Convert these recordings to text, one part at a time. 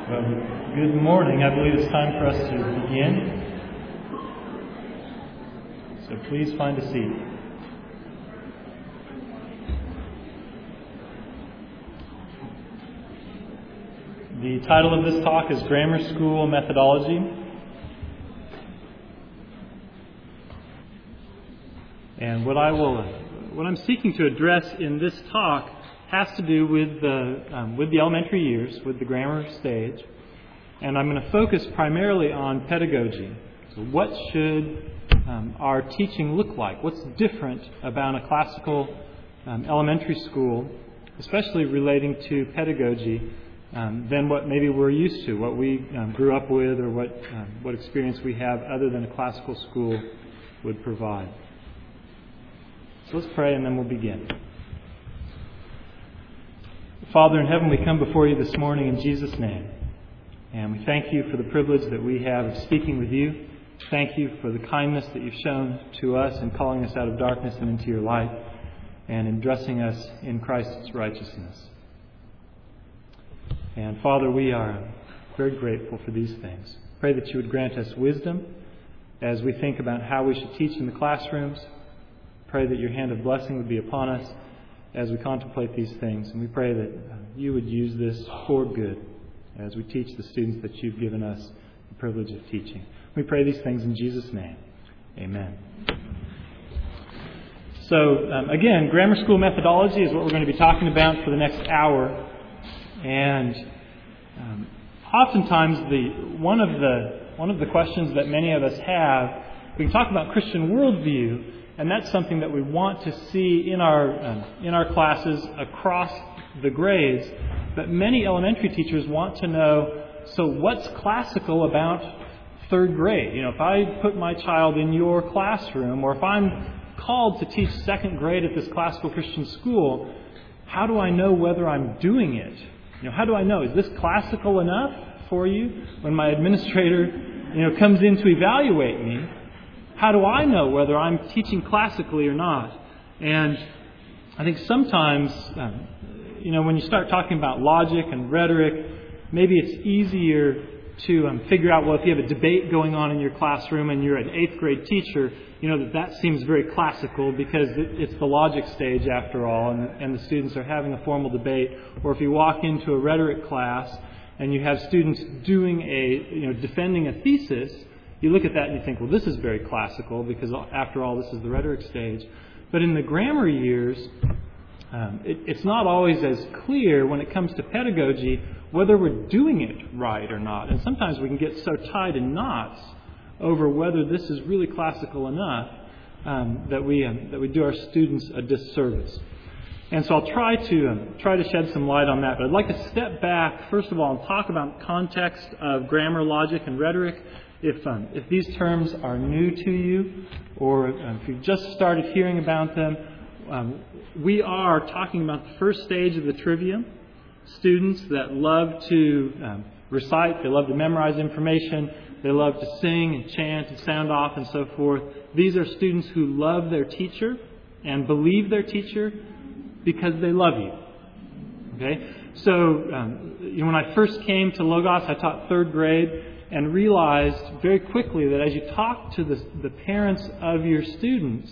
Well, good morning. I believe it's time for us to begin. So please find a seat. The title of this talk is Grammar School Methodology. And what I'm seeking to address in this talk has to do with the elementary years, with the grammar stage. And I'm going to focus primarily on pedagogy. So what should our teaching look like? What's different about a classical elementary school, especially relating to pedagogy, than what maybe we're used to, what we grew up with, or what experience we have other than a classical school would provide. So let's pray and then we'll begin. Father in heaven, we come before you this morning in Jesus' name. And we thank you for the privilege that we have of speaking with you. Thank you for the kindness that you've shown to us in calling us out of darkness and into your light, and in dressing us in Christ's righteousness. And Father, we are very grateful for these things. Pray that you would grant us wisdom as we think about how we should teach in the classrooms. Pray that your hand of blessing would be upon us as we contemplate these things. And we pray that you would use this for good as we teach the students that you've given us the privilege of teaching. We pray these things in Jesus' name. Amen. So, again, grammar school methodology is what we're going to be talking about for the next hour. And oftentimes, one of the questions that many of us have, we can talk about Christian worldview, and that's something that we want to see in our classes across the grades. But many elementary teachers want to know, so what's classical about third grade? You know, if I put my child in your classroom, or if I'm called to teach second grade at this classical Christian school, how do I know whether I'm doing it? You know, how do I know? Is this classical enough for you? When my administrator, comes in to evaluate me, how do I know whether I'm teaching classically or not? And I think sometimes, when you start talking about logic and rhetoric, maybe it's easier to figure out, well, if you have a debate going on in your classroom and you're an 8th grade teacher, that seems very classical because it's the logic stage after all, and the students are having a formal debate. Or if you walk into a rhetoric class and you have students doing defending a thesis, you look at that and you think, well, this is very classical because after all, this is the rhetoric stage. But in the grammar years, it's not always as clear when it comes to pedagogy whether we're doing it right or not. And sometimes we can get so tied in knots over whether this is really classical enough that we do our students a disservice. And so I'll try to shed some light on that. But I'd like to step back, first of all, and talk about context of grammar, logic, and rhetoric. If these terms are new to you, or if you've just started hearing about them, we are talking about the first stage of the trivium. Students that love to recite, they love to memorize information, they love to sing and chant and sound off and so forth. These are students who love their teacher and believe their teacher because they love you. Okay? So, when I first came to Logos, I taught 3rd grade, and realized very quickly that as you talk to the parents of your students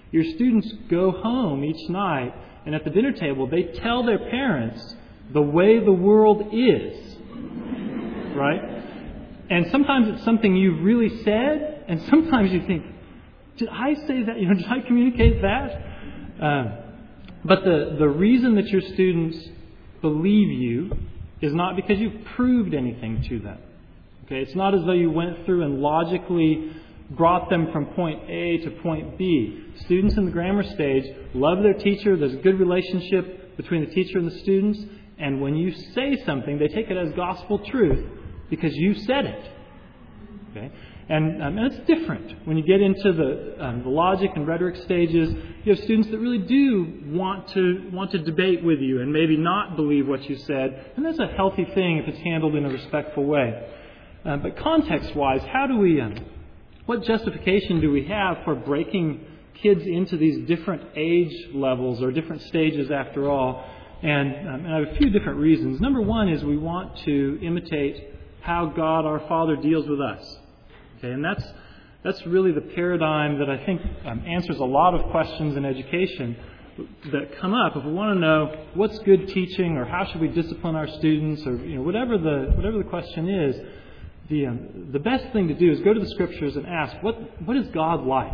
go home each night, and at the dinner table, they tell their parents the way the world is. Right? And sometimes it's something you've really said, and sometimes you think, did I say that? Did I communicate that? But the reason that your students believe you is not because you've proved anything to them. Okay? It's not as though you went through and logically brought them from point A to point B. Students in the grammar stage love their teacher. There's a good relationship between the teacher and the students. And when you say something, they take it as gospel truth because you said it. Okay? And it's different. When you get into the logic and rhetoric stages, you have students that really do want to debate with you and maybe not believe what you said. And that's a healthy thing if it's handled in a respectful way. But context-wise, what justification do we have for breaking kids into these different age levels or different stages after all? And I have a few different reasons. Number one is we want to imitate how God our Father deals with us. Okay, and that's really the paradigm that I think answers a lot of questions in education that come up. If we want to know what's good teaching, or how should we discipline our students, or whatever the question is, the best thing to do is go to the Scriptures and ask, what is God like?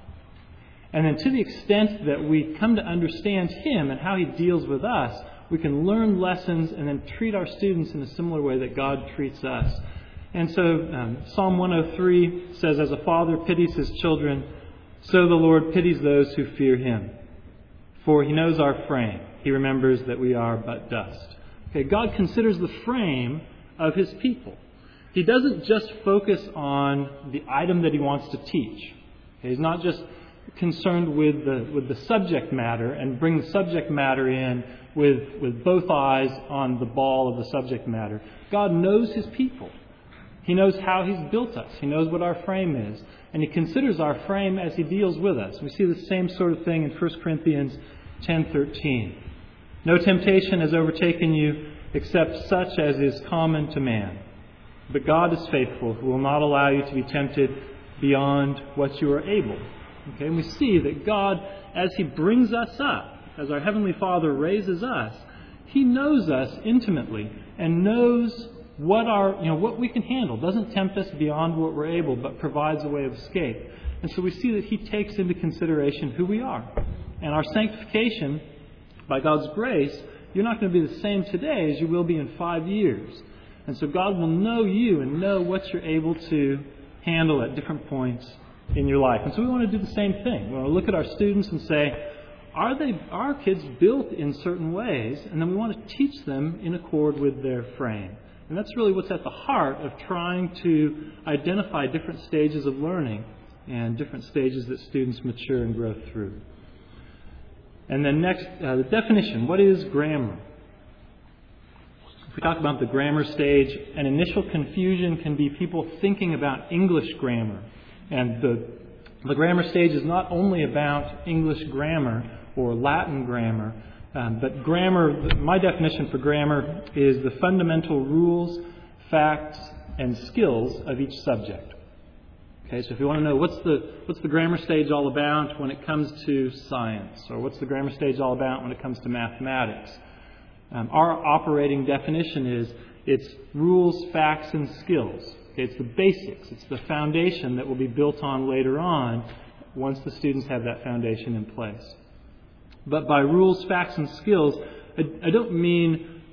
And then to the extent that we come to understand Him and how He deals with us, we can learn lessons and then treat our students in a similar way that God treats us. And so Psalm 103 says, as a father pities his children, so the Lord pities those who fear Him. For He knows our frame. He remembers that we are but dust. Okay, God considers the frame of His people. He doesn't just focus on the item that He wants to teach. Okay, He's not just concerned with the subject matter and bring the subject matter in with both eyes on the ball of the subject matter. God knows His people. He knows how He's built us. He knows what our frame is. And He considers our frame as He deals with us. We see the same sort of thing in 1 Corinthians 10:13. No temptation has overtaken you except such as is common to man. But God is faithful, who will not allow you to be tempted beyond what you are able. Okay, and we see that God, as He brings us up, as our Heavenly Father raises us, He knows us intimately and knows what we can handle. Doesn't tempt us beyond what we're able, but provides a way of escape. And so we see that He takes into consideration who we are. And our sanctification, by God's grace, you're not going to be the same today as you will be in 5 years. And so God will know you and know what you're able to handle at different points in your life. And so we want to do the same thing. We want to look at our students and say, are our kids built in certain ways? And then we want to teach them in accord with their frame. And that's really what's at the heart of trying to identify different stages of learning and different stages that students mature and grow through. And then next, the definition. What is grammar? If we talk about the grammar stage, an initial confusion can be people thinking about English grammar. And the grammar stage is not only about English grammar or Latin grammar, but grammar, my definition for grammar is the fundamental rules, facts, and skills of each subject. Okay, so if you want to know what's the grammar stage all about when it comes to science, or what's the grammar stage all about when it comes to mathematics, our operating definition is it's rules, facts, and skills. Okay, it's the basics. It's the foundation that will be built on later on once the students have that foundation in place. But by rules, facts, and skills, I don't mean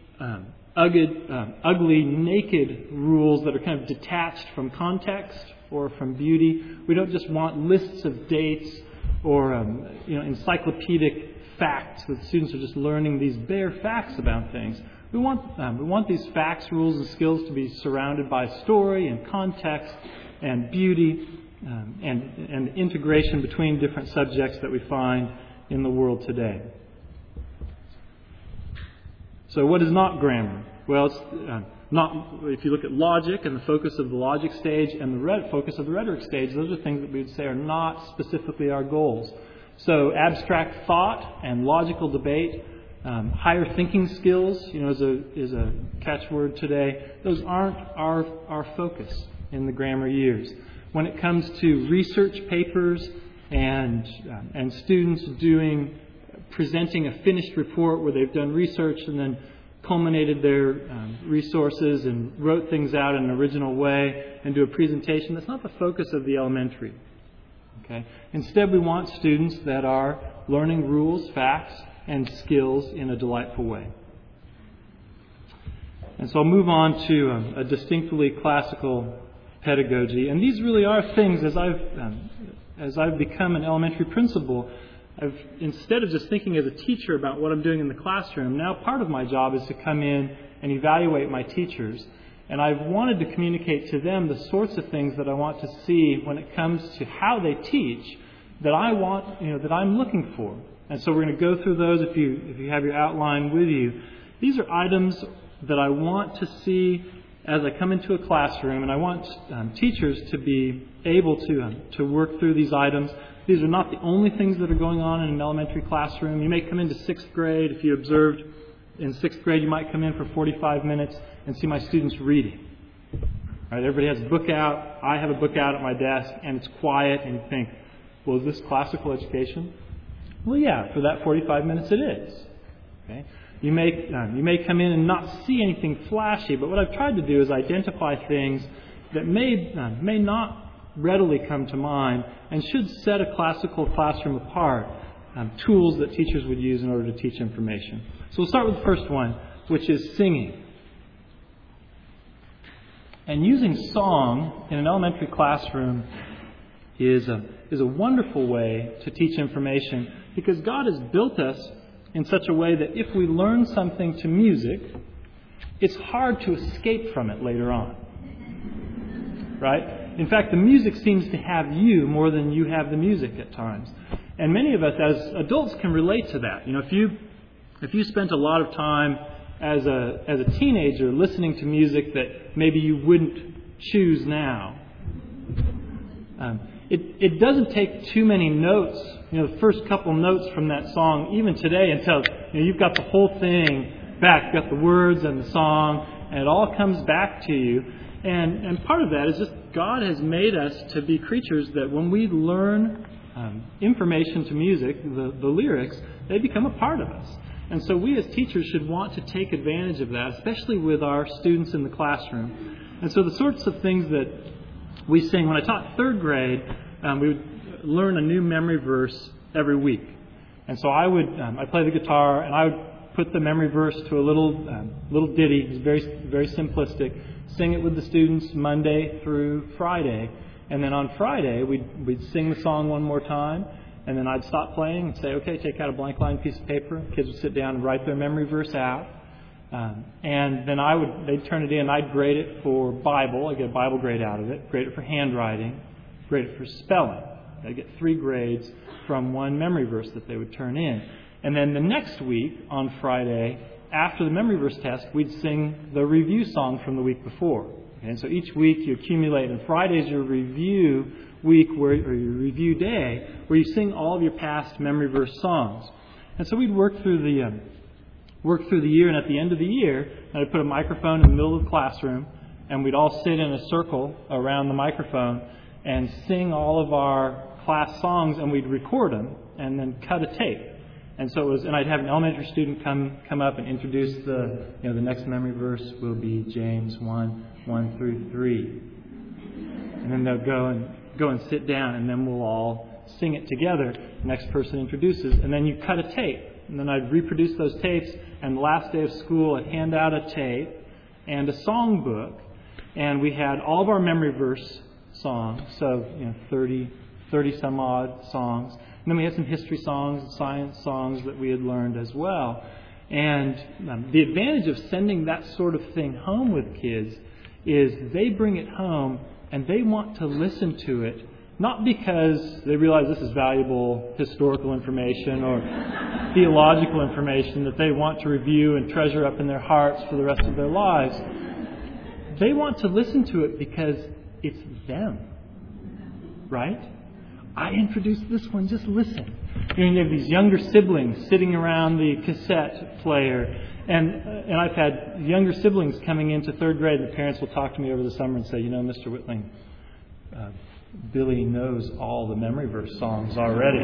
ugly, naked rules that are kind of detached from context or from beauty. We don't just want lists of dates or encyclopedic facts that students are just learning these bare facts about things. We want these facts, rules, and skills to be surrounded by story and context and beauty and integration between different subjects that we find in the world today. So what is not grammar? Well, it's not. If you look at logic and the focus of the logic stage and the focus of the rhetoric stage, those are things that we would say are not specifically our goals. So abstract thought and logical debate, higher thinking skills, is a catchword today. Those aren't our focus in the grammar years. When it comes to research papers and students presenting a finished report where they've done research and then culminated their resources and wrote things out in an original way and do a presentation, that's not the focus of the elementary. Okay? Instead, we want students that are learning rules, facts, and skills in a delightful way. And so I'll move on to a distinctly classical pedagogy. And these really are things, as I've become an elementary principal, instead of just thinking as a teacher about what I'm doing in the classroom, now part of my job is to come in and evaluate my teachers. And I've wanted to communicate to them the sorts of things that I want to see when it comes to how they teach that I'm looking for. And so we're going to go through those if you have your outline with you. These are items that I want to see as I come into a classroom, and I want teachers to be able to work through these items. These are not the only things that are going on in an elementary classroom. You may come into 6th grade if you observed in 6th grade, you might come in for 45 minutes and see my students reading. Right, everybody has a book out. I have a book out at my desk, and it's quiet, and you think, well, is this classical education? Well, yeah, for that 45 minutes it is. Okay? You may come in and not see anything flashy, but what I've tried to do is identify things that may not readily come to mind and should set a classical classroom apart, tools that teachers would use in order to teach information. So we'll start with the first one, which is singing. And using song in an elementary classroom is a wonderful way to teach information, because God has built us in such a way that if we learn something to music, it's hard to escape from it later on. Right? In fact, the music seems to have you more than you have the music at times. And many of us as adults can relate to that. You know, if you spent a lot of time as a teenager listening to music that maybe you wouldn't choose now, it doesn't take too many notes, the first couple notes from that song, even today, until you've got the whole thing back. You've got the words and the song, and it all comes back to you. And part of that is just God has made us to be creatures that when we learn information to music, the lyrics, they become a part of us. And so we as teachers should want to take advantage of that, especially with our students in the classroom. And so the sorts of things that we sing, when I taught 3rd grade, we would learn a new memory verse every week. And so I'd play the guitar, and I would put the memory verse to a little ditty. It was very, very simplistic. Sing it with the students Monday through Friday. And then on Friday, we'd sing the song one more time. And then I'd stop playing and say, okay, take out a blank line piece of paper. Kids would sit down and write their memory verse out. And then they'd turn it in. I'd grade it for Bible. I'd get a Bible grade out of it. Grade it for handwriting. Grade it for spelling. I'd get 3 grades from one memory verse that they would turn in. And then the next week, on Friday, after the memory verse test, we'd sing the review song from the week before. Okay? And so each week you accumulate, and Friday's your review week or your review day, where you sing all of your past memory verse songs. And so we'd work through the year, and at the end of the year, I'd put a microphone in the middle of the classroom, and we'd all sit in a circle around the microphone and sing all of our class songs, and we'd record them and then cut a tape. And so and I'd have an elementary student come up and introduce the next memory verse will be James 1 through 3. And then they'll go and sit down, and then we'll all sing it together. The next person introduces, and then you cut a tape. And then I'd reproduce those tapes, and the last day of school I'd hand out a tape and a song book, and we had all of our memory verse songs, so 30 some odd songs. And then we had some history songs and science songs that we had learned as well. And the advantage of sending that sort of thing home with kids is they bring it home and they want to listen to it, not because they realize this is valuable historical information or theological information that they want to review and treasure up in their hearts for the rest of their lives. They want to listen to it because it's them, right? I introduced this one, just listen. You have these younger siblings sitting around the cassette player, and I've had younger siblings coming into 3rd grade, and the parents will talk to me over the summer and say, Mr. Whitling, Billy knows all the memory verse songs already.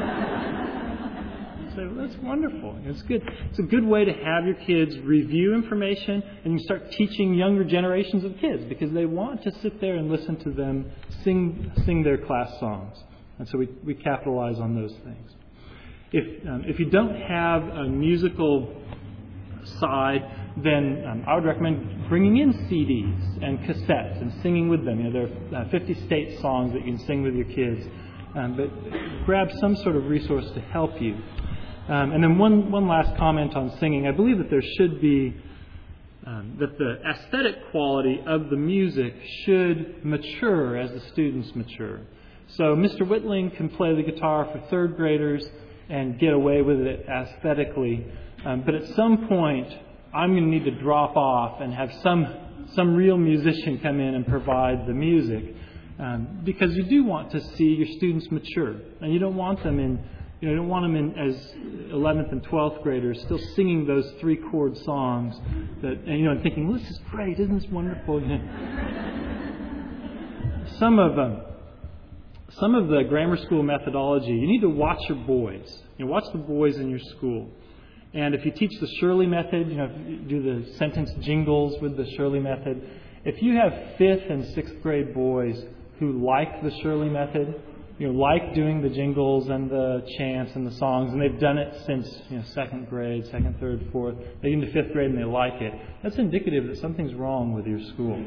So that's wonderful. It's good. It's a good way to have your kids review information, and you start teaching younger generations of kids because they want to sit there and listen to them sing their class songs. And so we capitalize on those things. If you don't have a musical side, then I would recommend bringing in CDs and cassettes and singing with them. There are 50 state songs that you can sing with your kids. But grab some sort of resource to help you. And then one last comment on singing. I believe that there should be that the aesthetic quality of the music should mature as the students mature. So Mr. Whitling can play the guitar for 3rd graders and get away with it aesthetically. But at some point, I'm going to need to drop off and have some real musician come in and provide the music. Because you do want to see your students mature. And you don't want them in You don't want them in as 11th and 12th graders still singing those 3-chord songs and thinking, well, this is great, isn't this wonderful? Some of the grammar school methodology, you need to watch your boys. Watch the boys in your school. And if you teach the Shirley method, if you do the sentence jingles with the Shirley method, if you have 5th and 6th grade boys who like the Shirley method, like doing the jingles and the chants and the songs, and they've done it since 2nd grade, 2nd, 3rd, 4th, they get into 5th grade and they like it, that's indicative that something's wrong with your school.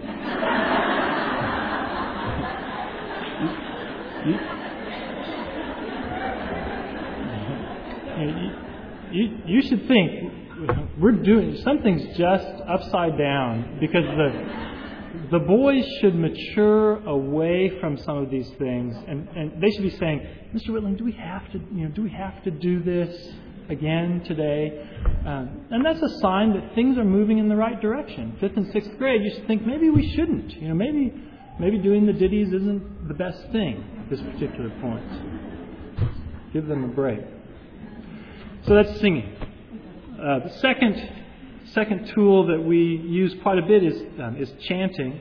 You should think something's just upside down, because the boys should mature away from some of these things, and they should be saying, Mr. Whitling, do we have to do this again today? And that's a sign that things are moving in the right direction. 5th and 6th grade, you should think maybe we shouldn't. Maybe doing the ditties isn't the best thing at this particular point. Give them a break. So that's singing. The second tool that we use quite a bit is chanting.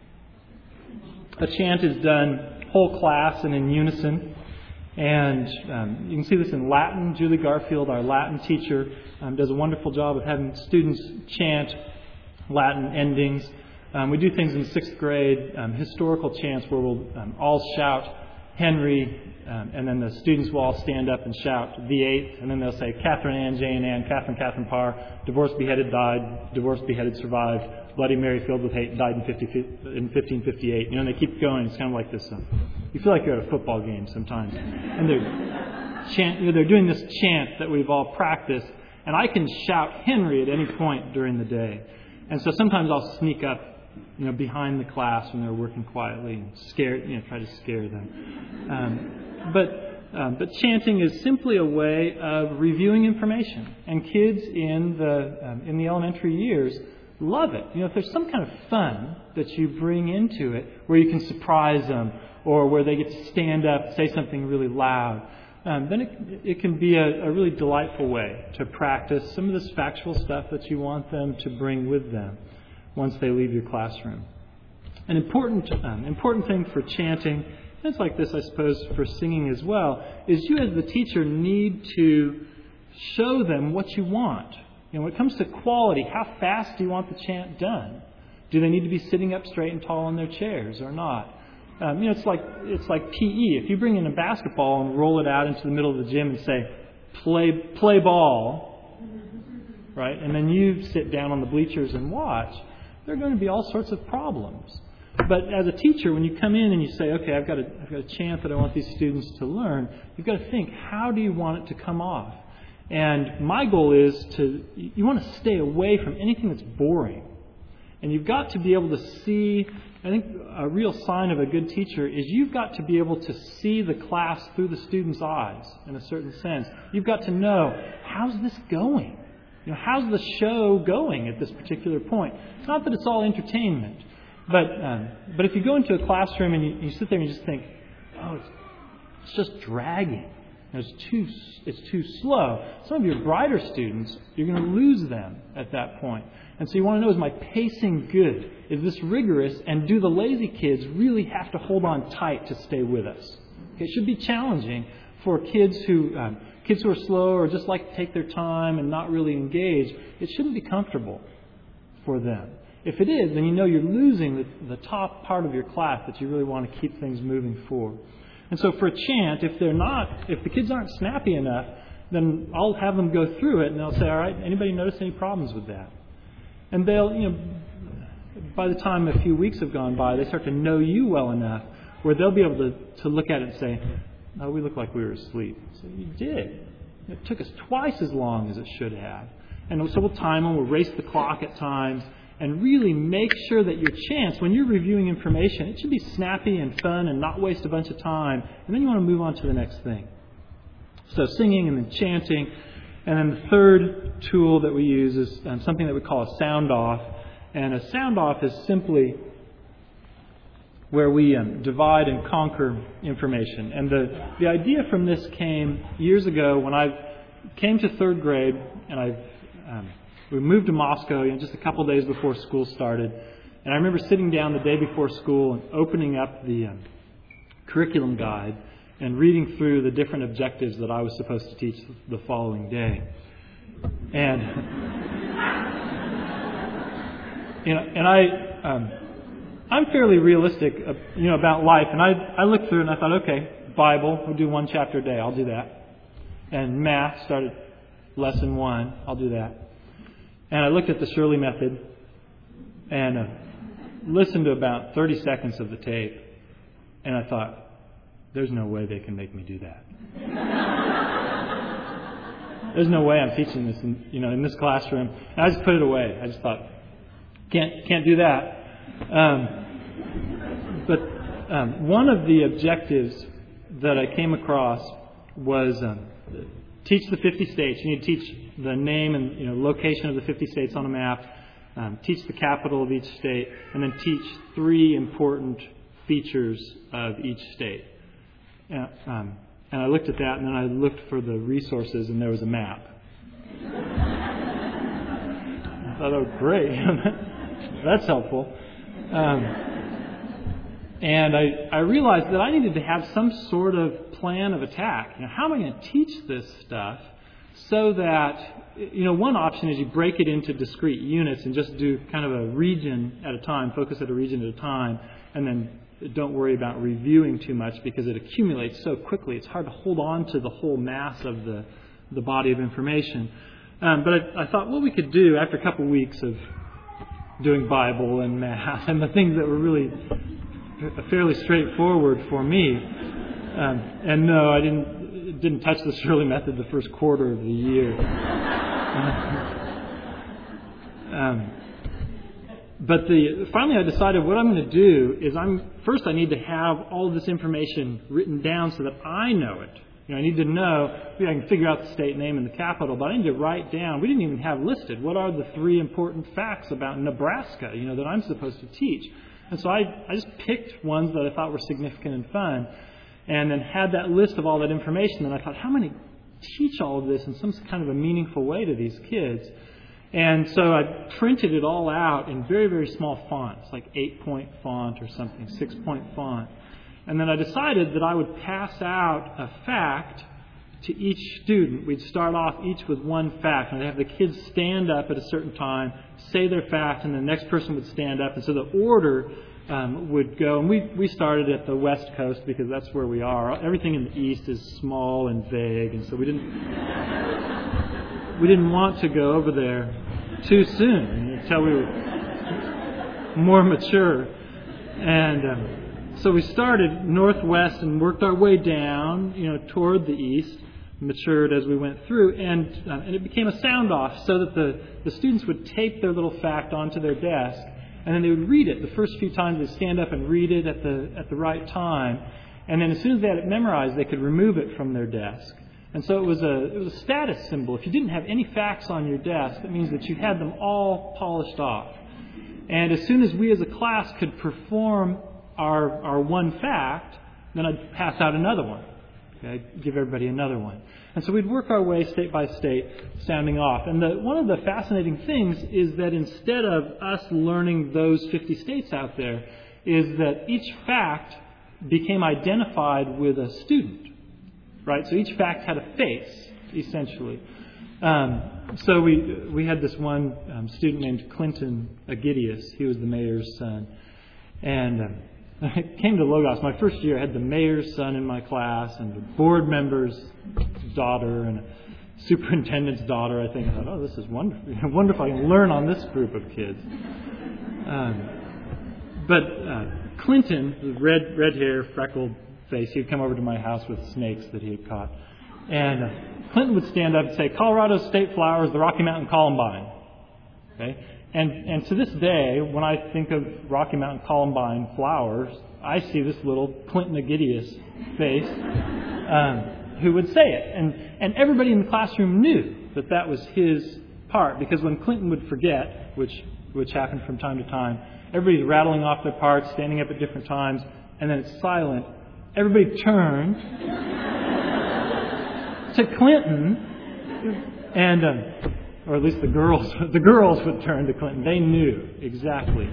A chant is done whole class and in unison. And you can see this in Latin. Julie Garfield, our Latin teacher, does a wonderful job of having students chant Latin endings. We do things in 6th grade, historical chants, where we'll all shout Henry, and then the students will all stand up and shout the 8th, and then they'll say Catherine Ann, Jane Ann, Catherine Parr, divorced, beheaded, died, divorced, beheaded, survived, Bloody Mary filled with hate, died in 1558. And they keep going. It's kind of like this. You feel like you're at a football game sometimes. And they're doing this chant that we've all practiced, and I can shout Henry at any point during the day. And so sometimes I'll sneak up behind the class when they're working quietly and try to scare them. But chanting is simply a way of reviewing information, and kids in the elementary years love it. If there's some kind of fun that you bring into it, where you can surprise them, or where they get to stand up, say something really loud, then it can be a really delightful way to practice some of this factual stuff that you want them to bring with them once they leave your classroom. An important thing for chanting, and it's like this, I suppose, for singing as well, is you as the teacher need to show them what you want. When it comes to quality, how fast do you want the chant done? Do they need to be sitting up straight and tall in their chairs or not? It's like PE. If you bring in a basketball and roll it out into the middle of the gym and say, play ball, right? And then you sit down on the bleachers and watch, there are going to be all sorts of problems. But as a teacher, when you come in and you say, okay, I've got a chant that I want these students to learn, you've got to think, how do you want it to come off? And my goal is you want to stay away from anything that's boring. And you've got to be able to see, I think a real sign of a good teacher is you've got to be able to see the class through the student's eyes in a certain sense. You've got to know, how's this going? How's the show going at this particular point? It's not that it's all entertainment, but if you go into a classroom and you sit there and you just think, oh, it's just dragging. It's too slow. Some of your brighter students, you're going to lose them at that point. And so you want to know, is my pacing good? Is this rigorous? And do the lazy kids really have to hold on tight to stay with us? Okay, it should be challenging for kids who are slow or just like to take their time and not really engage. It shouldn't be comfortable for them. If it is, then you're losing the top part of your class that you really want to keep things moving forward. And so for a chant, if the kids aren't snappy enough, then I'll have them go through it and they'll say, all right, anybody notice any problems with that? And they'll, by the time a few weeks have gone by, they start to know you well enough where they'll be able to look at it and say, oh, we look like we were asleep. So you did. It took us twice as long as it should have. And so we'll time them, we'll race the clock at times, and really make sure that your chants, when you're reviewing information, it should be snappy and fun and not waste a bunch of time. And then you want to move on to the next thing. So singing and then chanting. And then the third tool that we use is something that we call a sound off. And a sound off is simply where we divide and conquer information. And the idea from this came years ago when I came to third grade, and we moved to Moscow just a couple days before school started. And I remember sitting down the day before school and opening up the curriculum guide and reading through the different objectives that I was supposed to teach the following day. And I'm fairly realistic, about life. And I looked through it and I thought, okay, Bible, we'll do one chapter a day. I'll do that. And math, started lesson 1. I'll do that. And I looked at the Shirley method and listened to about 30 seconds of the tape. And I thought, there's no way they can make me do that. There's no way I'm teaching this in this classroom. And I just put it away. I just thought, can't do that. But one of the objectives that I came across was teach the 50 states. You need to teach the name and location of the 50 states on a map, teach the capital of each state, and then teach 3 important features of each state. And I looked at that, and then I looked for the resources, and there was a map. I thought, oh, great. That's helpful. And I realized that I needed to have some sort of plan of attack. How am I going to teach this stuff so that, one option is you break it into discrete units and just do kind of a region at a time, focus at a region at a time, and then don't worry about reviewing too much because it accumulates so quickly. It's hard to hold on to the whole mass of the body of information. But I thought what we could do after a couple weeks of doing Bible and math and the things that were really fairly straightforward for me. And no, I didn't touch the Shirley method the first quarter of the year. But finally I decided what I'm going to do is I need to have all of this information written down so that I know it. I need to know, I can figure out the state name and the capital, but I need to write down, we didn't even have listed, what are the 3 important facts about Nebraska, that I'm supposed to teach. And so I just picked ones that I thought were significant and fun, and then had that list of all that information, and I thought, how am I going to teach all of this in some kind of a meaningful way to these kids? And so I printed it all out in very, very small fonts, like 8-point font or something, 6-point font. And then I decided that I would pass out a fact to each student. We'd start off each with one fact, and I'd have the kids stand up at a certain time, say their fact, and the next person would stand up. And so the order would go. And we started at the West Coast because that's where we are. Everything in the East is small and vague, and so we didn't want to go over there too soon until we were more mature. And so we started northwest and worked our way down, toward the east, matured as we went through, and it became a sound off so that the students would tape their little fact onto their desk, and then they would read it. The first few times they'd stand up and read it at the right time, and then as soon as they had it memorized, they could remove it from their desk. And so it was a status symbol. If you didn't have any facts on your desk, that means that you had them all polished off. And as soon as we as a class could perform our one fact, then I'd pass out another one. Okay, I'd give everybody another one. And so we'd work our way state by state, sounding off. And one of the fascinating things is that instead of us learning those 50 states out there, is that each fact became identified with a student. Right? So each fact had a face, essentially. So we had this one student named Clinton Agidius. He was the mayor's son. And I came to Logos. My first year, I had the mayor's son in my class and the board member's daughter and a superintendent's daughter. I thought, oh, this is wonderful. Wonderful. I can learn on this group of kids. But Clinton, red hair, freckled face, he would come over to my house with snakes that he had caught. And Clinton would stand up and say, Colorado's state flower is the Rocky Mountain Columbine. Okay? And to this day, when I think of Rocky Mountain Columbine flowers, I see this little Clinton Agidius face who would say it. And everybody in the classroom knew that was his part, because when Clinton would forget, which which happened from time to time. Everybody's rattling off their parts, standing up at different times, and then it's silent. Everybody turned to Clinton, and or at least the girls would turn to Clinton. They knew exactly,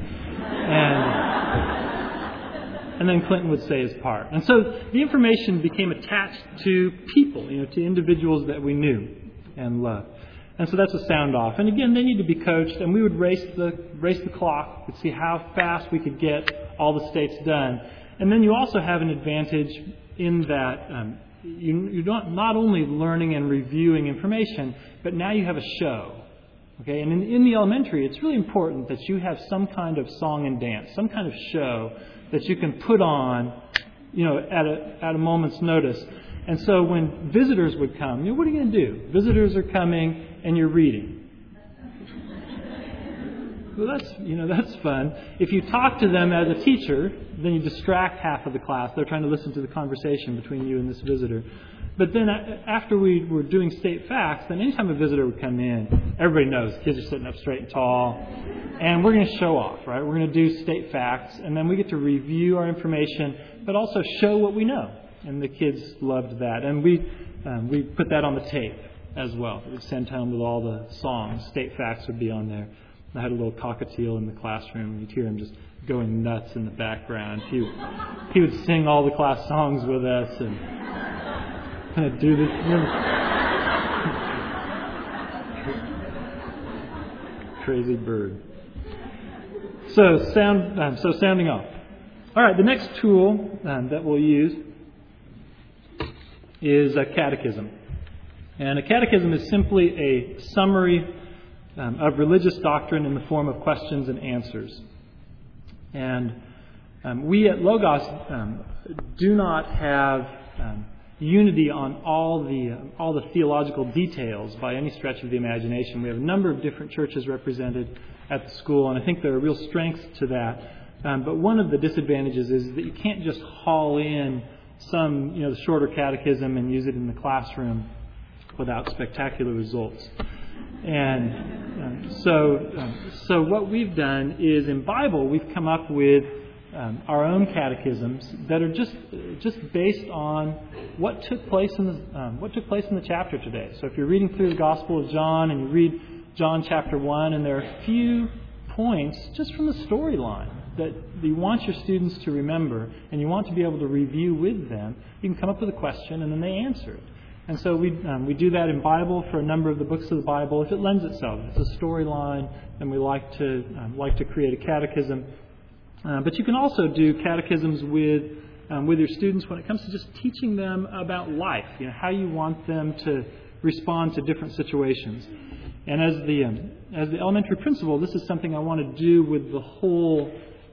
and then Clinton would say his part. And so the information became attached to people, to individuals that we knew and loved. And so that's a sound off. And again, they need to be coached, and we would race the clock to see how fast we could get all the states done. And then you also have an advantage in that you're not only learning and reviewing information, but now you have a show. Okay, and in the elementary, it's really important that you have some kind of song and dance, some kind of show that you can put on, at a moment's notice. And so when visitors would come, what are you going to do? Visitors are coming, and you're reading. Well, that's fun. If you talk to them as a teacher, then you distract half of the class. They're trying to listen to the conversation between you and this visitor. But then after we were doing state facts, then anytime a visitor would come in, everybody knows kids are sitting up straight and tall. And we're going to show off, right? We're going to do state facts, and then we get to review our information, but also show what we know. And the kids loved that. And we put that on the tape as well. We'd send home with all the songs. State facts would be on there. I had a little cockatiel in the classroom, and you'd hear him just going nuts in the background. He would sing all the class songs with us and kind of do this. Crazy bird. So sounding off. All right, the next tool that we'll use is a catechism. And a catechism is simply a summary of religious doctrine in the form of questions and answers. And we at Logos do not have unity on all the theological details by any stretch of the imagination. We have a number of different churches represented at the school, and I think there are real strengths to that. But one of the disadvantages is that you can't just haul in some the shorter catechism and use it in the classroom without spectacular results. And so what we've done is in Bible we've come up with our own catechisms that are just based on what took place in the chapter today. So if you're reading through the Gospel of John and you read John chapter 1, and there are a few points just from the storyline that you want your students to remember and you want to be able to review with them, you can come up with a question and then they answer it. And so we do that in Bible for a number of the books of the Bible. If it lends itself, if it's a storyline, then we like to create a catechism. But you can also do catechisms with your students when it comes to just teaching them about life. How you want them to respond to different situations. And as the elementary principal, this is something I want to do with the whole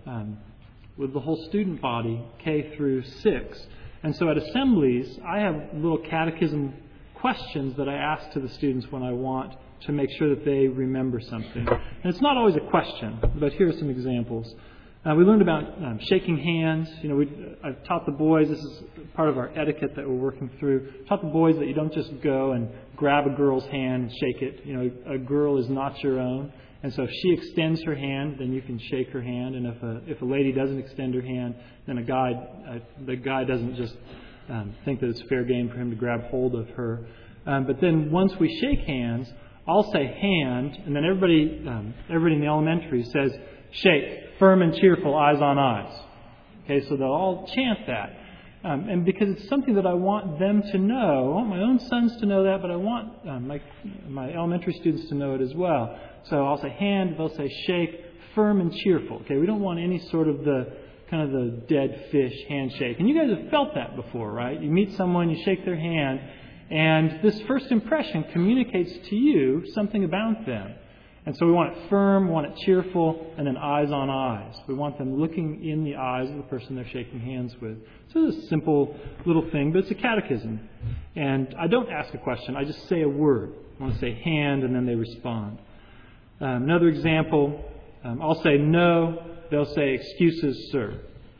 student body, K through 6. And so at assemblies, I have little catechism questions that I ask to the students when I want to make sure that they remember something. And it's not always a question, but here are some examples. We learned about shaking hands. I've taught the boys, this is part of our etiquette that we're working through, taught the boys that you don't just go and grab a girl's hand and shake it. A girl is not your own. And so if she extends her hand, then you can shake her hand. And if a lady doesn't extend her hand, then the guy doesn't just think that it's fair game for him to grab hold of her. But then once we shake hands, I'll say hand, and then everybody in the elementary says shake, firm and cheerful, eyes on eyes. Okay, so they'll all chant that. And because it's something that I want them to know, I want my own sons to know that, but I want my elementary students to know it as well. So I'll say hand, they'll say shake, firm and cheerful. Okay, we don't want any sort of the dead fish handshake. And you guys have felt that before, right? You meet someone, you shake their hand, and this first impression communicates to you something about them. And so we want it firm, we want it cheerful, and then eyes on eyes. We want them looking in the eyes of the person they're shaking hands with. So it's a simple little thing, but it's a catechism. And I don't ask a question, I just say a word. I want to say hand, and then they respond. Another example, I'll say no, they'll say excuses, sir.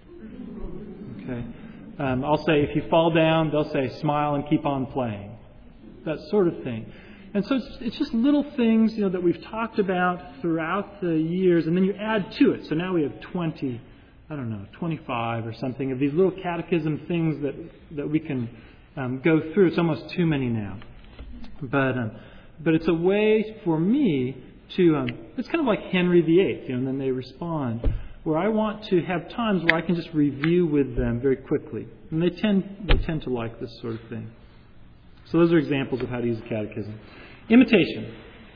Okay. I'll say if you fall down, they'll say smile and keep on playing. That sort of thing. And so it's just little things, that we've talked about throughout the years, and then you add to it. So now we have 25 or something of these little catechism things that we can go through. It's almost too many now. But it's a way for me to, it's kind of like Henry VIII, and then they respond, where I want to have times where I can just review with them very quickly. And they tend to like this sort of thing. So those are examples of how to use a catechism. Imitation.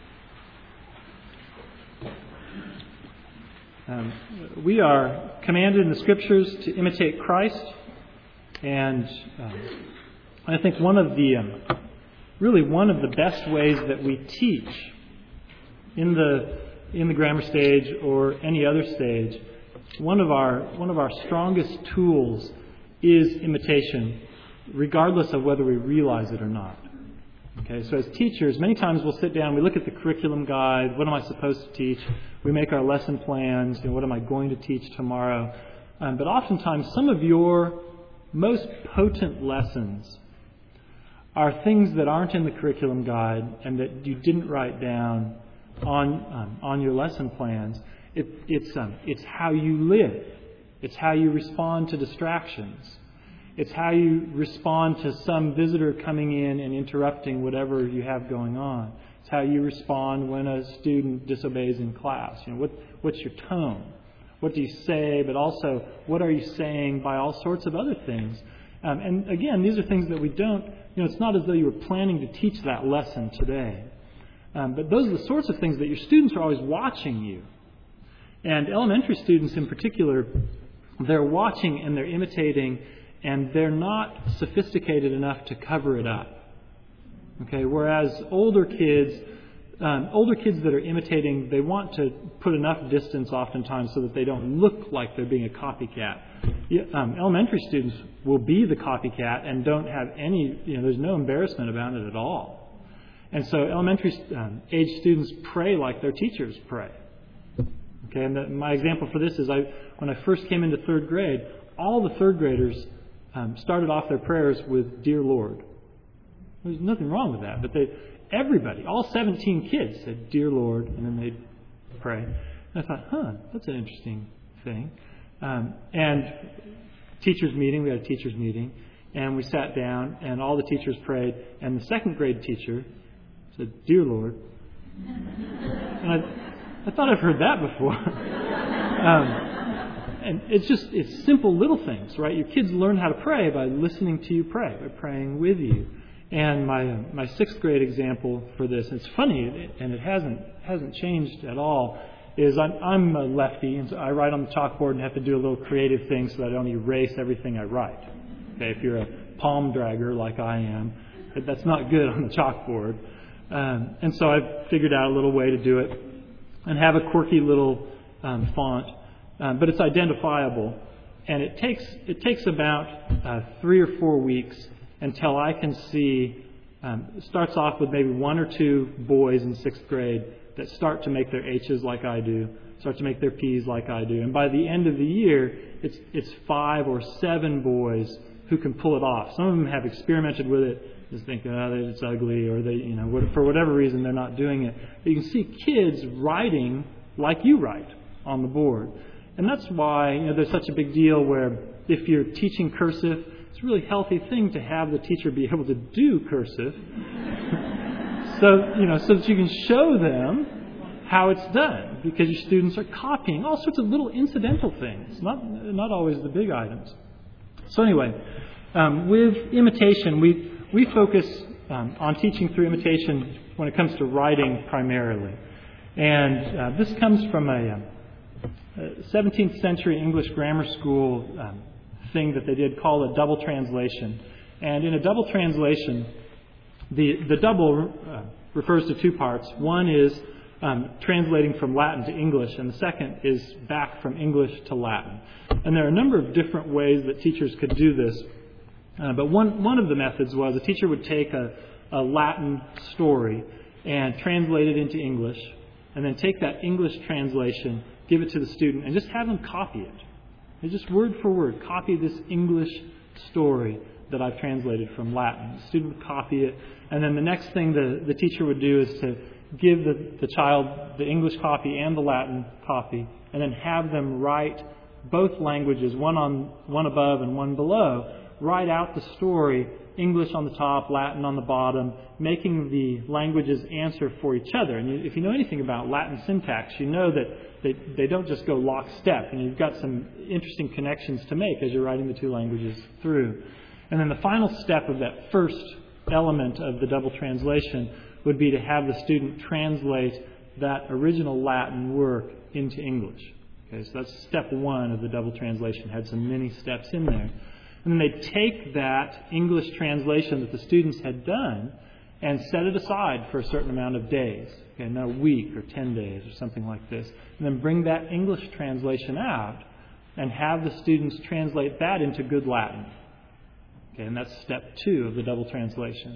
We are commanded in the Scriptures to imitate Christ, and I think one of the best ways that we teach in the grammar stage or any other stage, one of our strongest tools is imitation, regardless of whether we realize it or not. Okay, so as teachers, many times we'll sit down, we look at the curriculum guide, what am I supposed to teach? We make our lesson plans, what am I going to teach tomorrow? But oftentimes some of your most potent lessons are things that aren't in the curriculum guide and that you didn't write down on your lesson plans. It's how you live. It's how you respond to distractions. It's how you respond to some visitor coming in and interrupting whatever you have going on. It's how you respond when a student disobeys in class. What's your tone? What do you say? But also, what are you saying by all sorts of other things? And again, these are things that we don't, it's not as though you were planning to teach that lesson today. But those are the sorts of things that your students are always watching you. And elementary students in particular, they're watching and they're imitating, and they're not sophisticated enough to cover it up. Okay, whereas older kids that are imitating, they want to put enough distance oftentimes so that they don't look like they're being a copycat. Elementary students will be the copycat and don't have any, there's no embarrassment about it at all. And so elementary age students pray like their teachers pray. Okay, and my example for this is when I first came into third grade, all the third graders started off their prayers with "Dear Lord." There's nothing wrong with that, but everybody, all 17 kids said "Dear Lord," and then they'd pray. And I thought, that's an interesting thing. And teachers meeting, we had a teachers meeting, and we sat down, and all the teachers prayed, and the second grade teacher said "Dear Lord," and I thought I've heard that before. And it's simple little things, right? Your kids learn how to pray by listening to you pray, by praying with you. And my sixth grade example for this, it's funny, and it hasn't changed at all, is I'm a lefty, and so I write on the chalkboard and have to do a little creative thing so that I don't erase everything I write. Okay, if you're a palm dragger like I am, that's not good on the chalkboard. And so I figured out a little way to do it and have a quirky little font. But it's identifiable, and it takes about 3 or 4 weeks until I can see. It starts off with maybe 1 or 2 boys in 6th grade that start to make their H's like I do, start to make their P's like I do, and by the end of the year, it's 5 or 7 boys who can pull it off. Some of them have experimented with it, just think, it's ugly, or they, for whatever reason they're not doing it. But you can see kids writing like you write on the board. And that's why there's such a big deal where if you're teaching cursive, it's a really healthy thing to have the teacher be able to do cursive so that you can show them how it's done, because your students are copying all sorts of little incidental things, not always the big items. So anyway, with imitation, we focus on teaching through imitation when it comes to writing primarily. And this comes from a 17th century English grammar school thing that they did called a double translation. And in a double translation, the double refers to 2 parts. One is translating from Latin to English, and the second is back from English to Latin. And there are a number of different ways that teachers could do this. But one of the methods was a teacher would take a Latin story and translate it into English, and then take that English translation, give it to the student, and just have them copy it. And just word for word, copy this English story that I've translated from Latin. The student would copy it, and then the next thing the teacher would do is to give the child the English copy and the Latin copy, and then have them write both languages, one above and one below, write out the story, English on the top, Latin on the bottom, making the languages answer for each other. And if you know anything about Latin syntax, you know that they don't just go lockstep. And you've got some interesting connections to make as you're writing the two languages through. And then the final step of that first element of the double translation would be to have the student translate that original Latin work into English. Okay, so that's step one of the double translation. It had some many steps in there. And then they take that English translation that the students had done and set it aside for a certain amount of days, okay, not a week or 10 days or something like this, and then bring that English translation out and have the students translate that into good Latin. Okay, and that's step two of the double translation.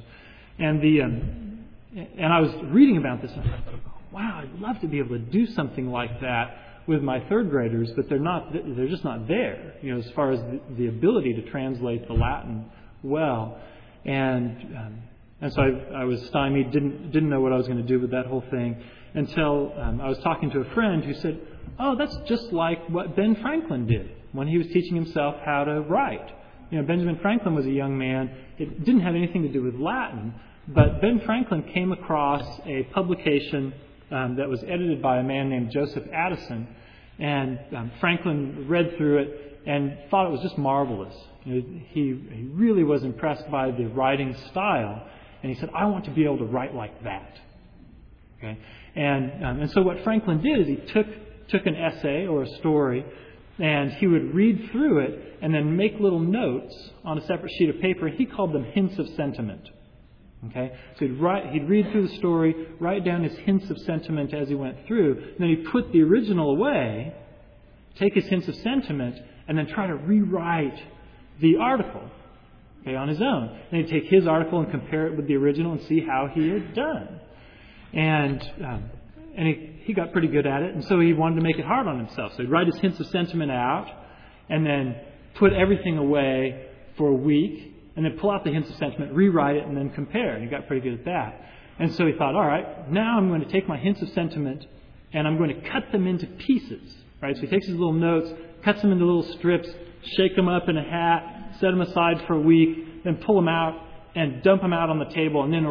And I was reading about this and I thought, wow, I'd love to be able to do something like that with my third graders, but they're just not there, as far as the ability to translate the Latin well. And so I was stymied, didn't know what I was going to do with that whole thing until I was talking to a friend who said, oh, that's just like what Ben Franklin did when he was teaching himself how to write. Benjamin Franklin was a young man. It didn't have anything to do with Latin, but Ben Franklin came across a publication that was edited by a man named Joseph Addison, and Franklin read through it and thought it was just marvelous. He really was impressed by the writing style, and he said, I want to be able to write like that. Okay, and so what Franklin did is he took an essay or a story, and he would read through it and then make little notes on a separate sheet of paper. He called them hints of sentiment. Okay, so he'd read through the story, write down his hints of sentiment as he went through, and then he'd put the original away, take his hints of sentiment, and then try to rewrite the article, okay, on his own. And he'd take his article and compare it with the original and see how he had done. And he got pretty good at it, and so he wanted to make it hard on himself. So he'd write his hints of sentiment out, and then put everything away for a week, and then pull out the hints of sentiment, rewrite it, and then compare. And he got pretty good at that. And so he thought, all right, now I'm going to take my hints of sentiment and I'm going to cut them into pieces. Right? So he takes his little notes, cuts them into little strips, shake them up in a hat, set them aside for a week, then pull them out and dump them out on the table, and then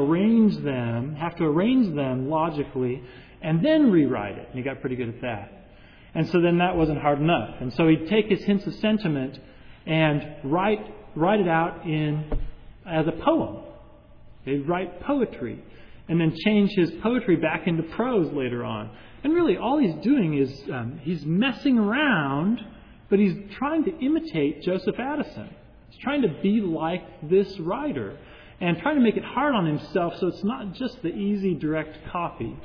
have to arrange them logically, and then rewrite it. And he got pretty good at that. And so then that wasn't hard enough. And so he'd take his hints of sentiment and write it out as a poem. They'd write poetry and then change his poetry back into prose later on. And really all he's doing is he's messing around, but he's trying to imitate Joseph Addison. He's trying to be like this writer and trying to make it hard on himself so it's not just the easy, direct copy.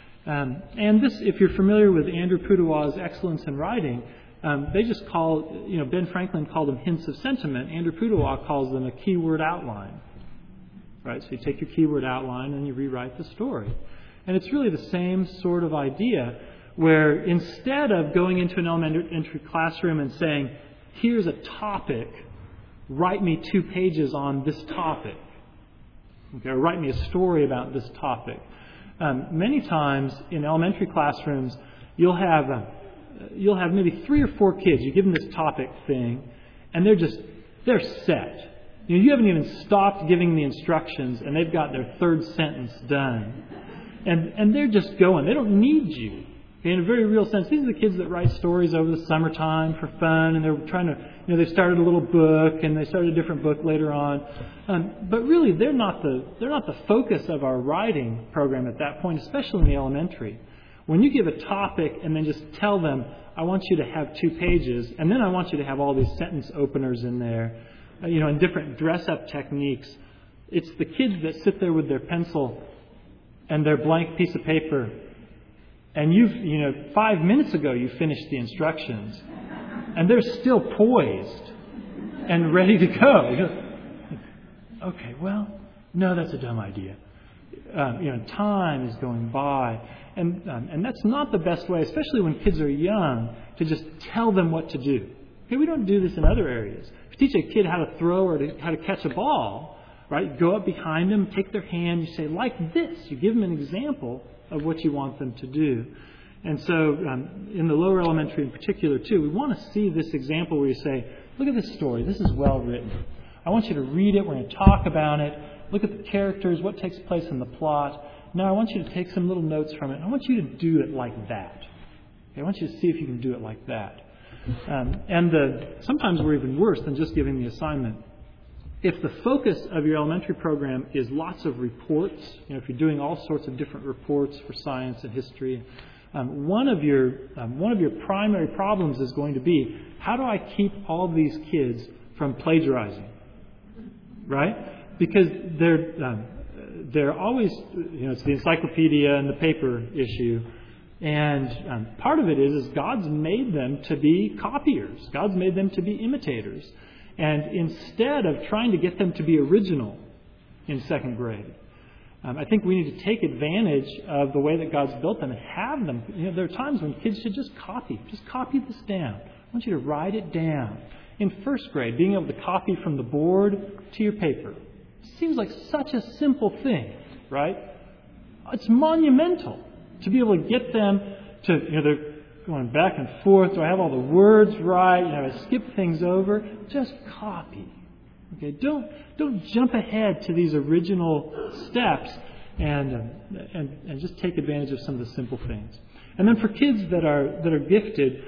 And this, if you're familiar with Andrew Pudewa's Excellence in Writing, they just call, Ben Franklin called them hints of sentiment. Andrew Pudewa calls them a keyword outline. Right? So you take your keyword outline and you rewrite the story. And it's really the same sort of idea where instead of going into an elementary classroom and saying, here's a topic, write me 2 pages on this topic. Okay, or write me a story about this topic. Many times in elementary classrooms, you'll have maybe 3 or 4 kids. You give them this topic thing, and they're set. You haven't even stopped giving the instructions, and they've got their 3rd sentence done. And they're just going. They don't need you. In a very real sense, these are the kids that write stories over the summertime for fun, and they're trying to, they started a little book, and they started a different book later on. But really, they're not the focus of our writing program at that point, especially in the elementary. When you give a topic and then just tell them, I want you to have 2 pages, and then I want you to have all these sentence openers in there, and different dress-up techniques. It's the kids that sit there with their pencil and their blank piece of paper, and 5 minutes ago you finished the instructions, and they're still poised and ready to go. Okay, well, no, that's a dumb idea. Time is going by, and that's not the best way, especially when kids are young, to just tell them what to do. Okay, we don't do this in other areas. If you teach a kid how to throw or how to catch a ball, right, you go up behind them, take their hand, you say, like this. You give them an example of what you want them to do. And so in the lower elementary in particular, too, we want to see this example where you say, look at this story. This is well written. I want you to read it. We're going to talk about it. Look at the characters, what takes place in the plot. Now I want you to take some little notes from it. I want you to do it like that. Okay, I want you to see if you can do it like that. Sometimes we're even worse than just giving the assignment. If the focus of your elementary program is lots of reports, if you're doing all sorts of different reports for science and history, one of your primary problems is going to be, how do I keep all these kids from plagiarizing? Right? Because they're always, it's the encyclopedia and the paper issue. And part of it is God's made them to be copiers. God's made them to be imitators. And instead of trying to get them to be original in second grade, I think we need to take advantage of the way that God's built them and have them. There are times when kids should just copy. Just copy this down. I want you to write it down. In first grade, being able to copy from the board to your paper seems like such a simple thing, right? It's monumental to be able to get them to, they're going back and forth. Do I have all the words right? I skip things over. Just copy. Okay, don't jump ahead to these original steps and just take advantage of some of the simple things. And then for kids that are gifted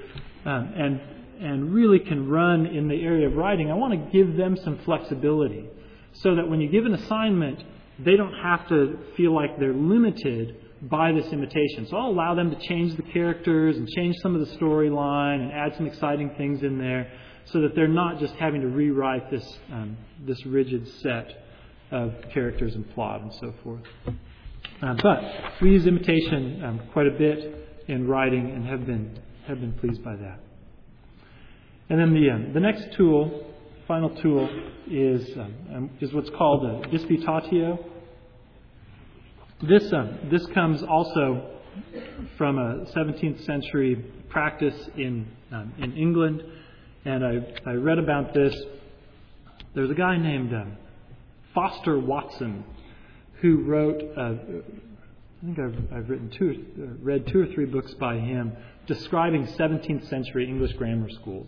and really can run in the area of writing, I want to give them some flexibility so that when you give an assignment, they don't have to feel like they're limited by this imitation. So I'll allow them to change the characters and change some of the storyline and add some exciting things in there so that they're not just having to rewrite this rigid set of characters and plot and so forth. But we use imitation quite a bit in writing and have been pleased by that. And then the next tool, final tool, is what's called a disputatio. This comes also from a 17th century practice in England, and I read about this. There's a guy named Foster Watson who wrote. I think I've read two or three books by him describing 17th century English grammar schools,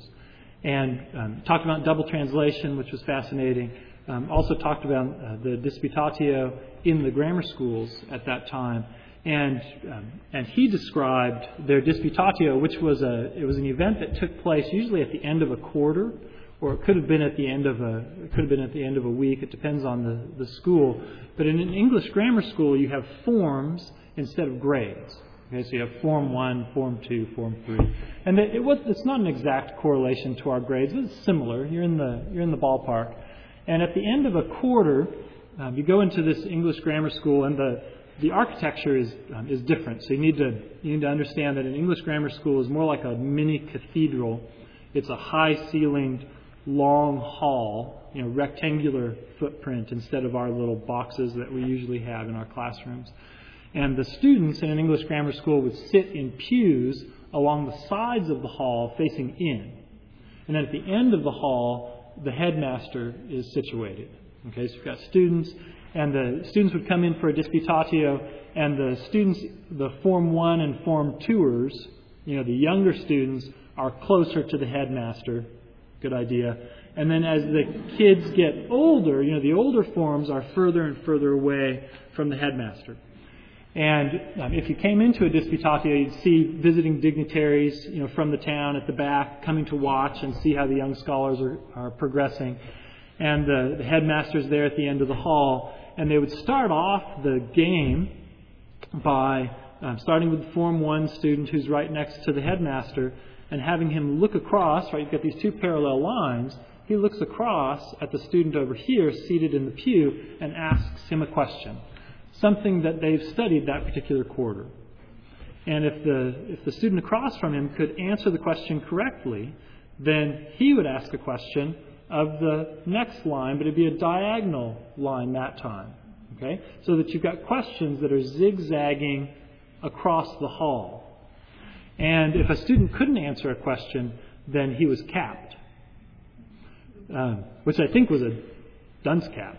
and talked about double translation, which was fascinating. Also talked about the disputatio in the grammar schools at that time, and he described their disputatio, which was an event that took place usually at the end of a quarter, or it could have been at the end of a week. It depends on the school. But in an English grammar school, you have forms instead of grades. Okay, so you have Form 1, Form 2, Form 3, and it's not an exact correlation to our grades, but it's similar. You're in the ballpark. And at the end of a quarter, you go into this English grammar school, and the architecture is different. So you need to understand that an English grammar school is more like a mini cathedral. It's a high-ceilinged, long hall, rectangular footprint instead of our little boxes that we usually have in our classrooms. And the students in an English grammar school would sit in pews along the sides of the hall facing in. And then at the end of the hall, the headmaster is situated. Okay, so you've got students, and the students would come in for a disputatio, and the Form 1 and Form 2ers, the younger students, are closer to the headmaster. Good idea. And then as the kids get older, the older forms are further and further away from the headmaster. And if you came into a disputatio, you'd see visiting dignitaries, from the town at the back coming to watch and see how the young scholars are progressing. And the headmaster's there at the end of the hall. And they would start off the game by starting with the Form 1 student who's right next to the headmaster and having him look across. Right, you've got these two parallel lines. He looks across at the student over here seated in the pew and asks him a question. Something that they've studied that particular quarter. And if the student across from him could answer the question correctly, then he would ask a question of the next line, but it'd be a diagonal line that time. Okay? So that you've got questions that are zigzagging across the hall. And if a student couldn't answer a question, then he was capped. which I think was a dunce cap.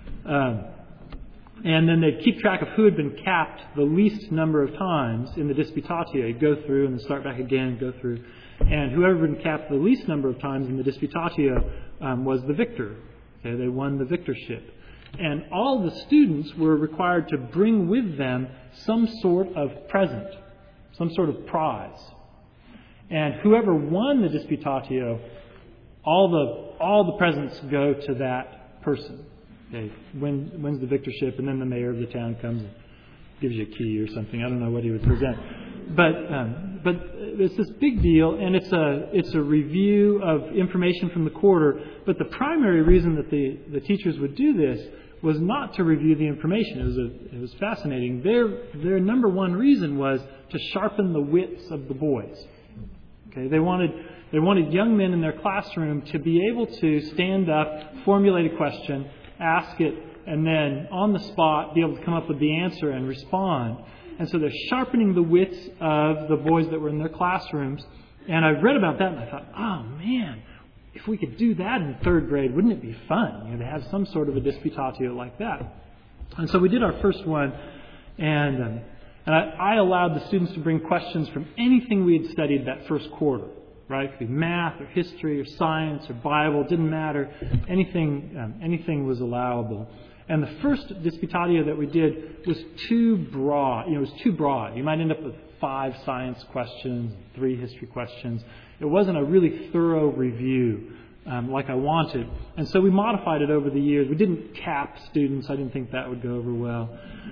And then they'd keep track of who had been capped the least number of times in the Disputatio. You'd go through and then start back again, go through. And whoever had been capped the least number of times in the Disputatio was the victor. Okay, they won the victorship. And all the students were required to bring with them some sort of present, some sort of prize. And whoever won the Disputatio, all the presents go to that person. Okay, wins the victorship, and then the mayor of the town comes and gives you a key or something. I don't know what he would present, but it's this big deal, and it's a review of information from the quarter. But the primary reason that the teachers would do this was not to review the information. It was fascinating. Their number one reason was to sharpen the wits of the boys. Okay, they wanted young men in their classroom to be able to stand up, formulate a question, ask it, and then on the spot be able to come up with the answer and respond. And so they're sharpening the wits of the boys that were in their classrooms. And I read about that and I thought, oh man, if we could do that in third grade, wouldn't it be fun? To have some sort of a Disputatio like that. And so we did our first one, and I allowed the students to bring questions from anything we had studied that first quarter. Right? It could be math or history or science or Bible. It didn't matter. Anything was allowable. And the first Disputatio that we did was too broad. It was too broad. You might end up with 5 science questions, 3 history questions. It wasn't a really thorough review like I wanted. And so we modified it over the years. We didn't cap students. I didn't think that would go over well.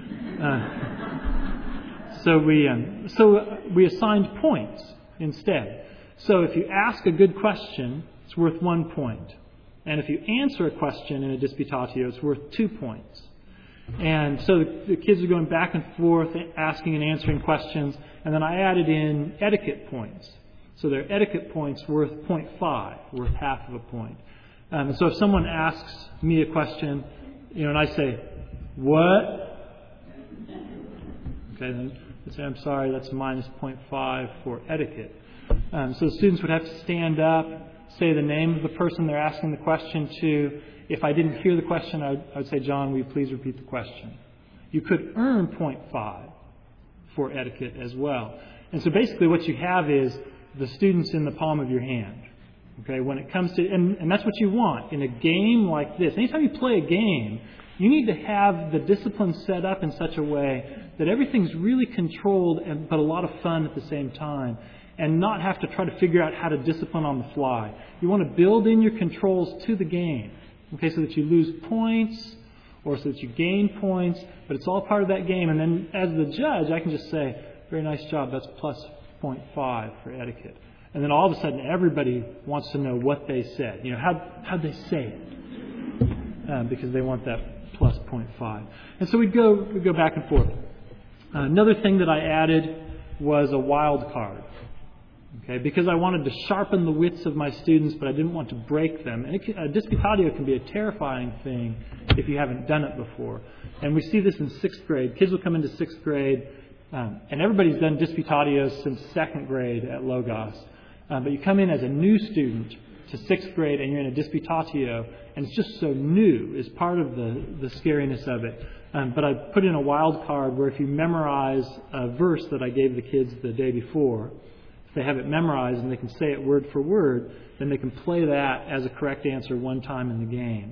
So we assigned points instead. So if you ask a good question, it's worth 1 point. And if you answer a question in a Disputatio, it's worth 2 points. And so the kids are going back and forth, asking and answering questions. And then I added in etiquette points. So their etiquette points worth 0.5, worth half of a point. So if someone asks me a question, and I say, what? Okay, then I say, I'm sorry, that's minus 0.5 for etiquette. So the students would have to stand up, say the name of the person they're asking the question to. If I didn't hear the question, I would say, John, will you please repeat the question? You could earn 0.5 for etiquette as well. And so basically what you have is the students in the palm of your hand. Okay, when it comes to, and that's what you want in a game like this. Anytime you play a game, you need to have the discipline set up in such a way that everything's really controlled, but a lot of fun at the same time, and not have to try to figure out how to discipline on the fly. You want to build in your controls to the game, okay, so that you lose points or so that you gain points, but it's all part of that game. And then as the judge, I can just say, very nice job, that's plus 0.5 for etiquette. And then all of a sudden everybody wants to know what they said. How'd they say it? Because they want that plus 0.5. And so we'd go back and forth. Another thing that I added was a wild card. Okay, because I wanted to sharpen the wits of my students, but I didn't want to break them. And a Disputatio can be a terrifying thing if you haven't done it before. And we see this in 6th grade. Kids will come into 6th grade, and everybody's done Disputatios since 2nd grade at Logos. But you come in as a new student to 6th grade, and you're in a Disputatio, and it's just so new is part of the scariness of it. But I put in a wild card where if you memorize a verse that I gave the kids the day before, they have it memorized and they can say it word for word, then they can play that as a correct answer one time in the game.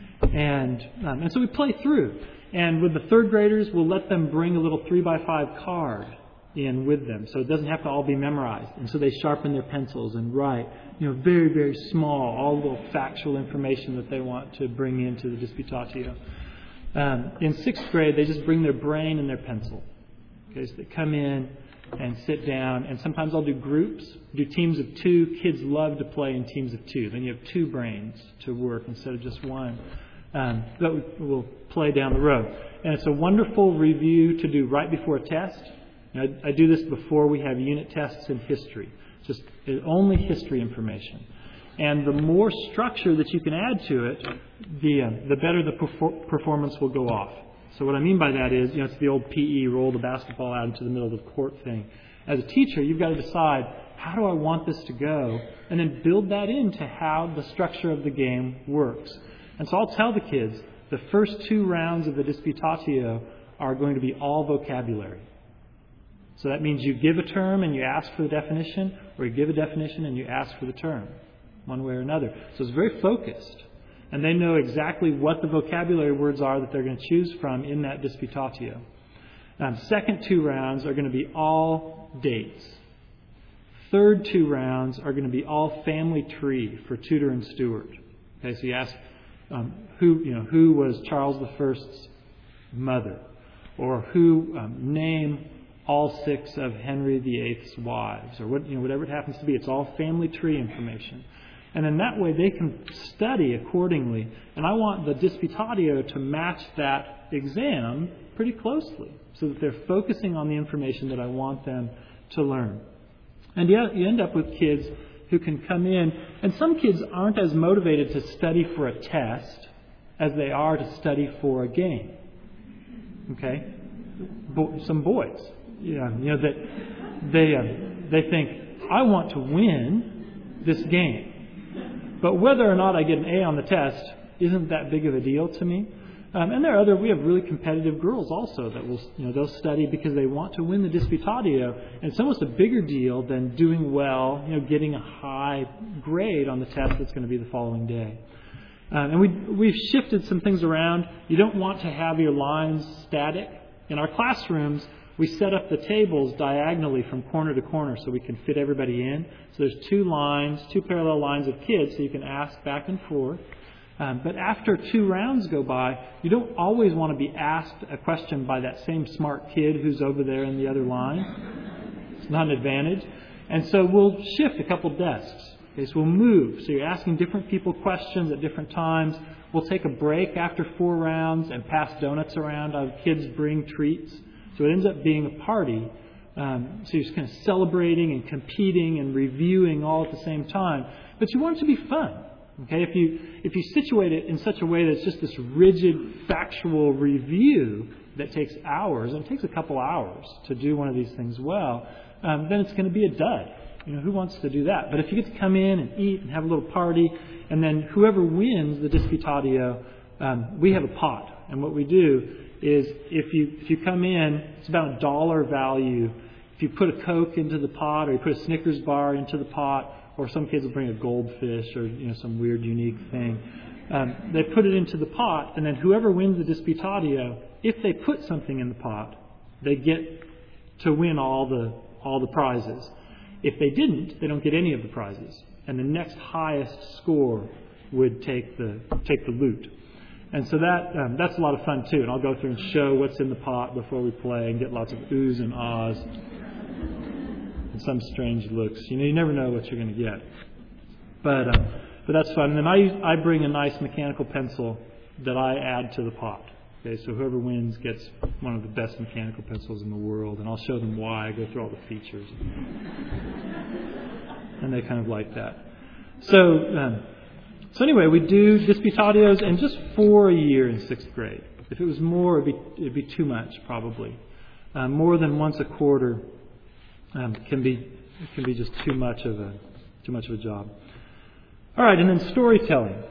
And so we play through. And with the 3rd graders, we'll let them bring a little 3x5 card in with them, so it doesn't have to all be memorized. And so they sharpen their pencils and write, very, very small, all the little factual information that they want to bring into the Disputatio. In 6th grade, they just bring their brain and their pencil. Okay, so they come in and sit down, and sometimes I'll do groups, do teams of 2. Kids love to play in teams of 2. Then you have 2 brains to work instead of just one. That we'll play down the road. And it's a wonderful review to do right before a test. I do this before we have unit tests in history. Just only history information. And the more structure that you can add to it, the better the performance will go off. So what I mean by that is, it's the old PE, roll the basketball out into the middle of the court thing. As a teacher, you've got to decide, how do I want this to go, and then build that into how the structure of the game works. And so I'll tell the kids, the first 2 rounds of the Disputatio are going to be all vocabulary. So that means you give a term and you ask for the definition, or you give a definition and you ask for the term, one way or another. So it's very focused. And they know exactly what the vocabulary words are that they're going to choose from in that Disputatio. Second 2 rounds are going to be all dates. Third 2 rounds are going to be all family tree for Tudor and Stuart. Okay, so you ask who was Charles I's mother, or who name all 6 of Henry VIII's wives, or whatever it happens to be. It's all family tree information. And in that way, they can study accordingly. And I want the Disputatio to match that exam pretty closely so that they're focusing on the information that I want them to learn. And you end up with kids who can come in, and some kids aren't as motivated to study for a test as they are to study for a game. Okay? Some boys, that they think, I want to win this game. But whether or not I get an A on the test isn't that big of a deal to me. And we have really competitive girls also that will, they'll study because they want to win the Disputatio. And it's almost a bigger deal than doing well, getting a high grade on the test that's going to be the following day. And we've shifted some things around. You don't want to have your lines static. In our classrooms, we set up the tables diagonally from corner to corner so we can fit everybody in. So there's 2 parallel lines of kids, so you can ask back and forth. But after 2 rounds go by, you don't always want to be asked a question by that same smart kid who's over there in the other line. It's not an advantage. And so we'll shift a couple desks. Okay, so we'll move. So you're asking different people questions at different times. We'll take a break after 4 rounds and pass donuts around. Kids bring treats. So it ends up being a party. So you're just kind of celebrating and competing and reviewing all at the same time. But you want it to be fun. Okay, if you situate it in such a way that it's just this rigid, factual review that takes hours, and it takes a couple hours to do one of these things well, then it's going to be a dud. Who wants to do that? But if you get to come in and eat and have a little party, and then whoever wins the Disputatio, we have a pot. And what we do is if you come in, it's about $1 value. If you put a Coke into the pot, or you put a Snickers bar into the pot, or some kids will bring a goldfish or some weird, unique thing. They put it into the pot, and then whoever wins the Disputatio, if they put something in the pot, they get to win all the prizes. If they didn't, they don't get any of the prizes, and the next highest score would take the loot. And so that's a lot of fun too. And I'll go through and show what's in the pot before we play, and get lots of oohs and ahs. And some strange looks. You never know what you're going to get. But that's fun. And then I bring a nice mechanical pencil that I add to the pot. Okay, so whoever wins gets one of the best mechanical pencils in the world, and I'll show them why. I go through all the features, and they kind of like that. So anyway, we do Disputatios, and just 4 a year in 6th grade. If it was more, it'd be too much probably. More than once a quarter. Can be just too much of a job. All right, and then storytelling.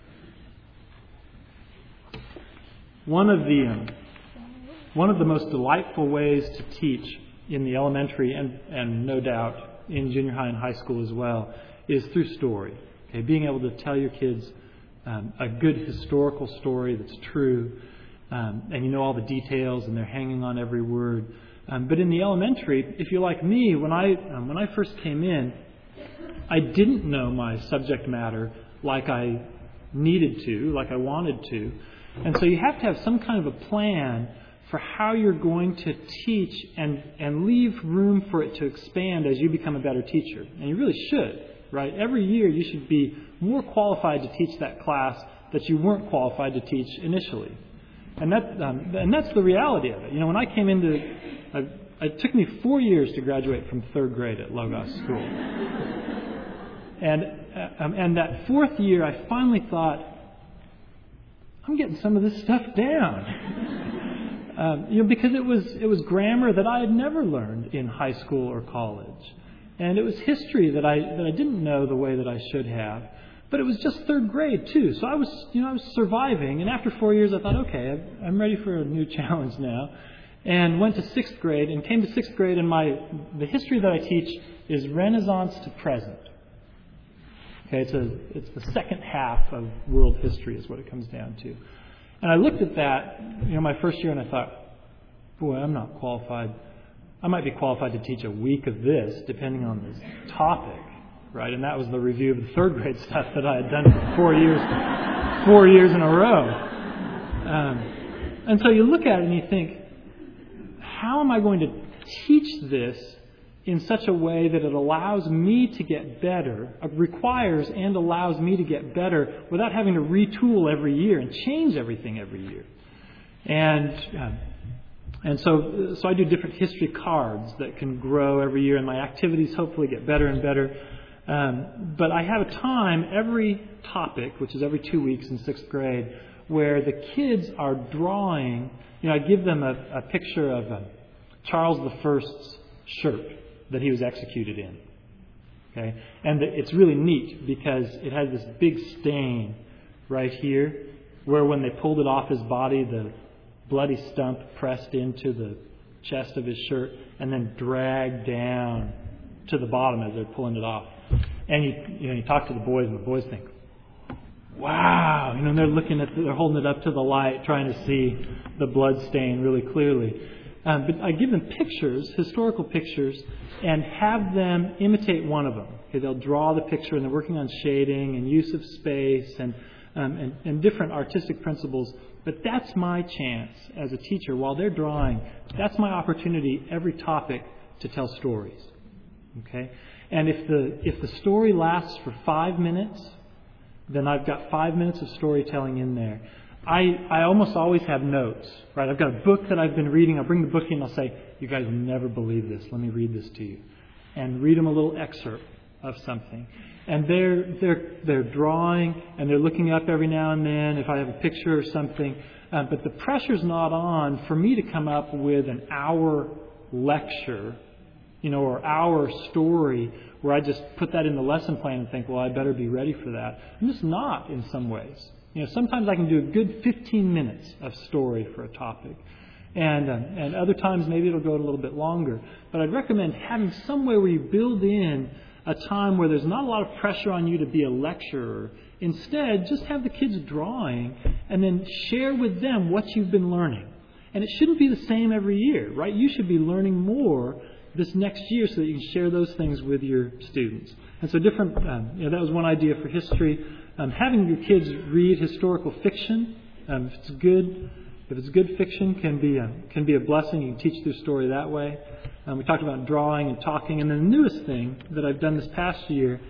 One of the most delightful ways to teach in the elementary and no doubt in junior high and high school as well is through story. Okay, being able to tell your kids a good historical story that's true, and all the details, and they're hanging on every word. But in the elementary, if you're like me, when I first came in, I didn't know my subject matter like I needed to, like I wanted to. And so you have to have some kind of a plan for how you're going to teach and leave room for it to expand as you become a better teacher. And you really should, right? Every year you should be more qualified to teach that class that you weren't qualified to teach initially. And that's the reality of it. When I came into... It took me 4 years to graduate from 3rd grade at Logos School. And that 4th year, I finally thought, I'm getting some of this stuff down. Because it was grammar that I had never learned in high school or college. And it was history that I didn't know the way that I should have. But it was just third grade too. So I was surviving. And after 4 years, I thought, okay, I'm ready for a new challenge now. And went to sixth grade and came to sixth grade. And the history that I teach is Renaissance to present. Okay, it's the second half of world history is what it comes down to. And I looked at that, my first year, and I thought, boy, I'm not qualified. I might be qualified to teach a week of this, depending on this topic, right? And that was the review of the third grade stuff that I had done for 4 years in a row. And so you look at it and you think, how am I going to teach this in such a way that it allows me to get better, requires and allows me to get better without having to retool every year and change everything every year? And so I do different history cards that can grow every year, and my activities hopefully get better and better. But I have a time every topic, which is every 2 weeks in sixth grade, where the kids are drawing. I give them a picture of Charles I's shirt that he was executed in. Okay, and it's really neat because it has this big stain right here, where when they pulled it off his body, the bloody stump pressed into the chest of his shirt and then dragged down to the bottom as they're pulling it off. And you talk to the boys, and the boys think, wow, and they're holding it up to the light, trying to see the blood stain really clearly. But I give them pictures, historical pictures, and have them imitate one of them. Okay, they'll draw the picture, and they're working on shading and use of space and different artistic principles. But that's my chance as a teacher. While they're drawing, that's my opportunity every topic to tell stories. Okay, and if the story lasts for 5 minutes, then I've got 5 minutes of storytelling in there. I almost always have notes, right? I've got a book that I've been reading. I'll bring the book in. I'll say, you guys will never believe this. Let me read this to you. And read them a little excerpt of something. And they're drawing, and they're looking up every now and then if I have a picture or something. But the pressure's not on for me to come up with an hour lecture, or hour story where I just put that in the lesson plan and think, well, I better be ready for that. I'm just not in some ways. Sometimes I can do a good 15 minutes of story for a topic. And other times maybe it'll go a little bit longer. But I'd recommend having somewhere where you build in a time where there's not a lot of pressure on you to be a lecturer. Instead, just have the kids drawing and then share with them what you've been learning. And it shouldn't be the same every year, right? You should be learning more this next year so that you can share those things with your students. And so different, that was one idea for history. Having your kids read historical fiction, if it's good fiction, can be a blessing. You can teach their story that way. We talked about drawing and talking, and then the newest thing that I've done this past year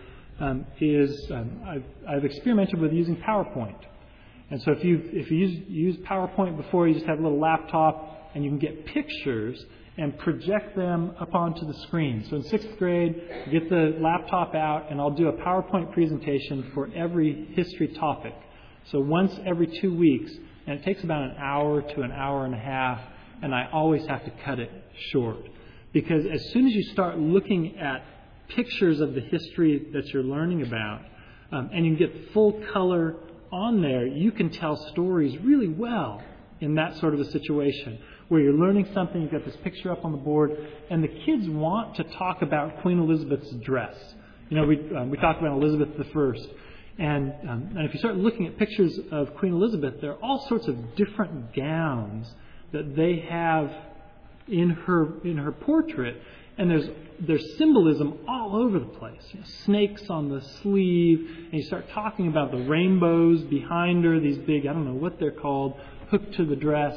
is I've experimented with using PowerPoint. And so if you use PowerPoint before, you just have a little laptop, and you can get pictures and project them up onto the screen. So in sixth grade, get the laptop out, and I'll do a PowerPoint presentation for every history topic. So once every 2 weeks, and it takes about an hour to an hour and a half, and I always have to cut it short. Because as soon as you start looking at pictures of the history that you're learning about, and you get full color on there, you can tell stories really well in that sort of a situation where you're learning something, you've got this picture up on the board, and the kids want to talk about Queen Elizabeth's dress. We talked about Elizabeth I. And if you start looking at pictures of Queen Elizabeth, there are all sorts of different gowns that they have in her portrait, and there's symbolism all over the place. Snakes on the sleeve, and you start talking about the rainbows behind her, these big, I don't know what they're called, hooked to the dress.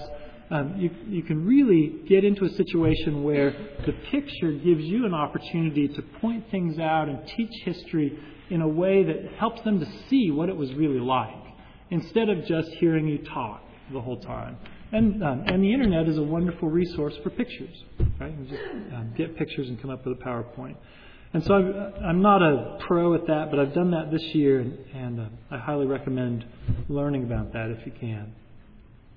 You can really get into a situation where the picture gives you an opportunity to point things out and teach history in a way that helps them to see what it was really like, instead of just hearing you talk the whole time. And the internet is a wonderful resource for pictures, right? You just get pictures and come up with a PowerPoint. And so I'm not a pro at that, but I've done that this year, and I highly recommend learning about that if you can.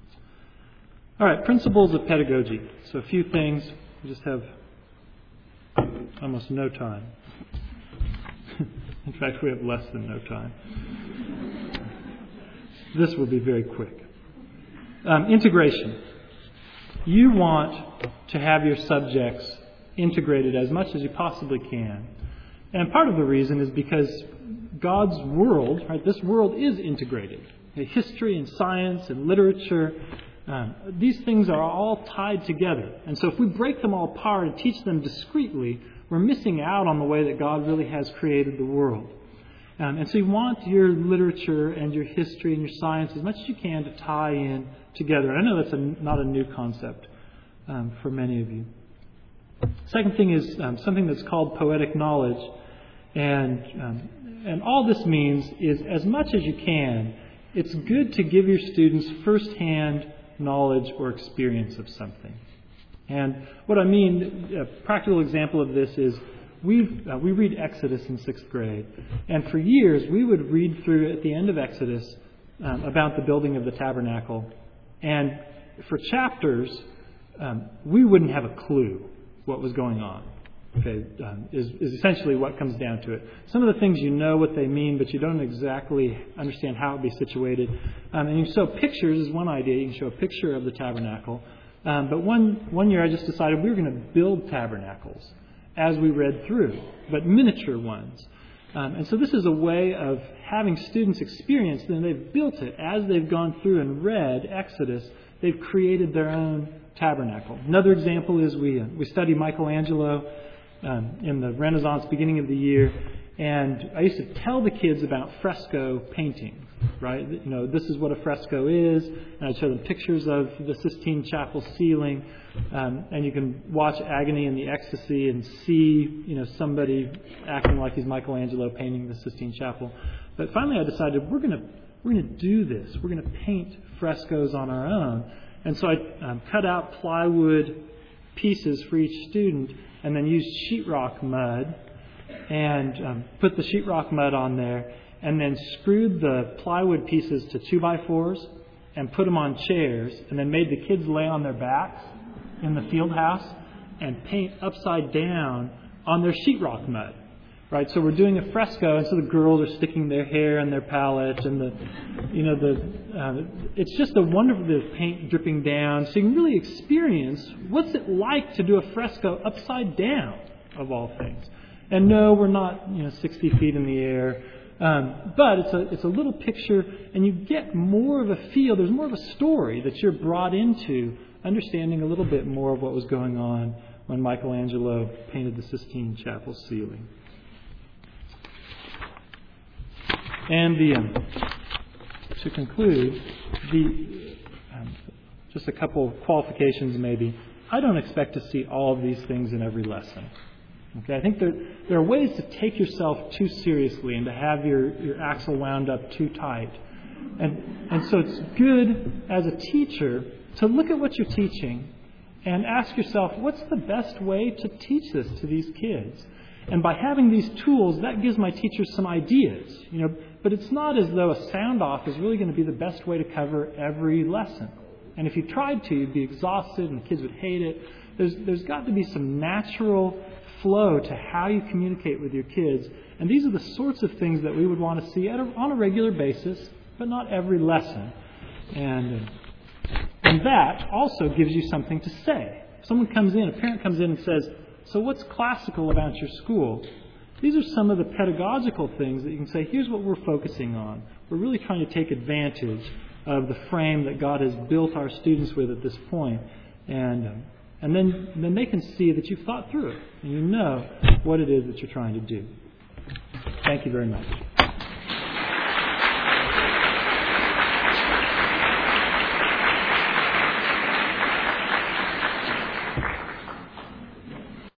All right, principles of pedagogy. So a few things. We just have Almost no time. In fact, we have less than no time. This will be very quick. Integration. You want to have your subjects integrated as much as you possibly can. And part of the reason is because God's world, right, this world is integrated. History and science and literature, these things are all tied together. And so if we break them all apart and teach them discreetly, we're missing out on the way that God really has created the world. And so you want your literature and your history and your science as much as you can to tie in together. And I know that's not a new concept for many of you. Second thing is something that's called poetic knowledge. And all this means is, as much as you can, it's good to give your students first-hand knowledge or experience of something. And what I mean, a practical example of this is we read Exodus in 6th grade. And for years, we would read through at the end of Exodus about the building of the tabernacle. And for chapters, we wouldn't have a clue what was going on. Okay, is essentially what comes down to it. Some of the things you know what they mean, but you don't exactly understand how it would be situated. And you show pictures is one idea. You can show a picture of the tabernacle. But one year I just decided we were going to build tabernacles as we read through, but miniature ones. And so this is a way of having students experience, then they've built it. As they've gone through and read Exodus, they've created their own tabernacle. Another example is we study Michelangelo in the Renaissance, beginning of the year, and I used to tell the kids about fresco painting, right? You know, this is what a fresco is, and I'd show them pictures of the Sistine Chapel ceiling, and you can watch Agony in the Ecstasy and see, you know, somebody acting like he's Michelangelo painting the Sistine Chapel. But finally, I decided we're going to do this. We're going to paint frescoes on our own, and so I cut out plywood pieces for each student, and then used sheetrock mud and put the sheetrock mud on there, and then screwed the plywood pieces to 2x4s and put them on chairs, and then made the kids lay on their backs in the field house and paint upside down on their sheetrock mud. Right, so we're doing a fresco, and so the girls are sticking their hair in their palette, and it's just a wonderful bit of paint dripping down, so you can really experience what's it like to do a fresco upside down, of all things. And no, we're not 60 feet in the air, but it's a little picture, and you get more of a feel. There's more of a story that you're brought into, understanding a little bit more of what was going on when Michelangelo painted the Sistine Chapel ceiling. And to conclude, just a couple of qualifications maybe. I don't expect to see all of these things in every lesson. Okay, I think there are ways to take yourself too seriously and to have your axle wound up too tight. And so it's good as a teacher to look at what you're teaching and ask yourself, what's the best way to teach this to these kids? And by having these tools, that gives my teachers some ideas, but it's not as though a sound-off is really going to be the best way to cover every lesson. And if you tried to, you'd be exhausted and the kids would hate it. There's got to be some natural flow to how you communicate with your kids. And these are the sorts of things that we would want to see on a regular basis, but not every lesson. And that also gives you something to say. If someone comes in, a parent comes in and says, "So what's classical about your school?" These are some of the pedagogical things that you can say, here's what we're focusing on. We're really trying to take advantage of the frame that God has built our students with at this point. And then they can see that you've thought through it and you know what it is that you're trying to do. Thank you very much.